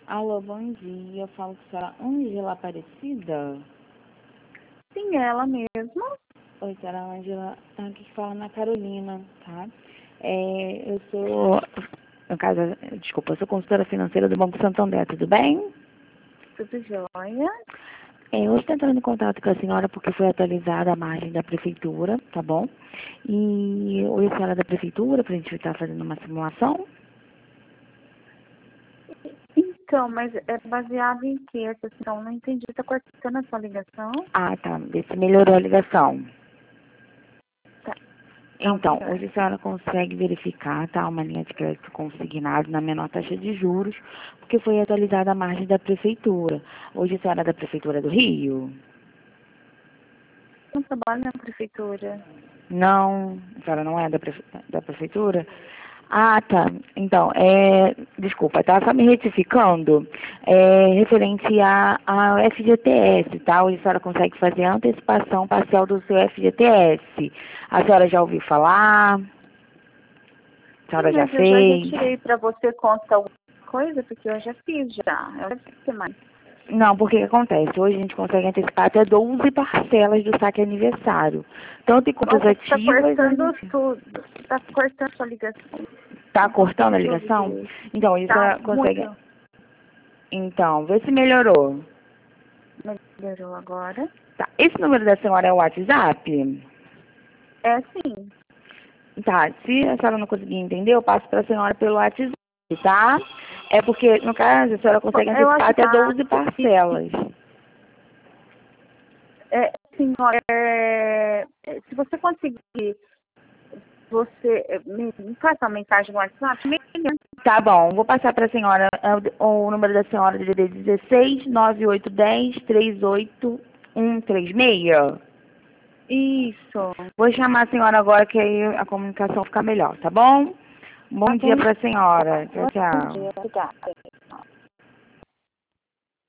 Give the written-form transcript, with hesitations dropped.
Alô, bom dia. Eu falo com a senhora Ângela Aparecida. Sim, ela mesma. Oi, senhora Ângela. Aqui que fala na Carolina, tá? Eu sou, no caso, desculpa, eu sou consultora financeira do Banco Santander, tudo bem? Tudo jóia? Hoje estou entrando em contato com a senhora porque foi atualizada a margem da prefeitura, tá bom? E oi, a senhora da prefeitura, para a gente estar fazendo uma simulação. Então, mas é baseado em quê? Então, não entendi. Tá cortando a sua ligação? Ah, tá. Vê se melhorou a ligação. Tá. Então, Melhor. hoje a senhora consegue verificar, tá, uma linha de crédito consignado na menor taxa de juros, porque foi atualizada a margem da prefeitura. Hoje a senhora é da prefeitura do Rio? Não trabalho na prefeitura. Não, a senhora não é da prefeitura? Ah, tá. Então, desculpa, tá? Só me retificando, referente ao FGTS, tá? Hoje a senhora consegue fazer a antecipação parcial do seu FGTS. A senhora já ouviu falar? A Sim, senhora já mas eu já fez? retirei para você conta alguma coisa, porque eu já fiz já. Eu deve ser mais. Não, porque o que acontece? Hoje a gente consegue antecipar até 12 parcelas do saque aniversário. Tanto em contas Nossa, tá ativas... cortando tudo. Tá cortando a sua ligação. Tá Não consigo cortando a te ligação? ouvir. Então, hoje a Tá senhora consegue... muito. Então, vê se melhorou. Melhorou agora. Tá. Esse número da senhora é o WhatsApp? É sim. Tá. Se a senhora não conseguir entender, eu passo para a senhora pelo WhatsApp, tá? É porque, no caso, a senhora consegue Eu antecipar acho até 12 parcelas. Senhora, se você conseguir, você me passa uma mensagem no WhatsApp, melhor. Tá bom, vou passar para a senhora o número da senhora de DDD 16 9810 38136. Isso. Vou chamar a senhora agora que aí a comunicação fica melhor, tá bom? Bom Tá dia bom. para a senhora. Tchau, Bom tchau. dia. Obrigada.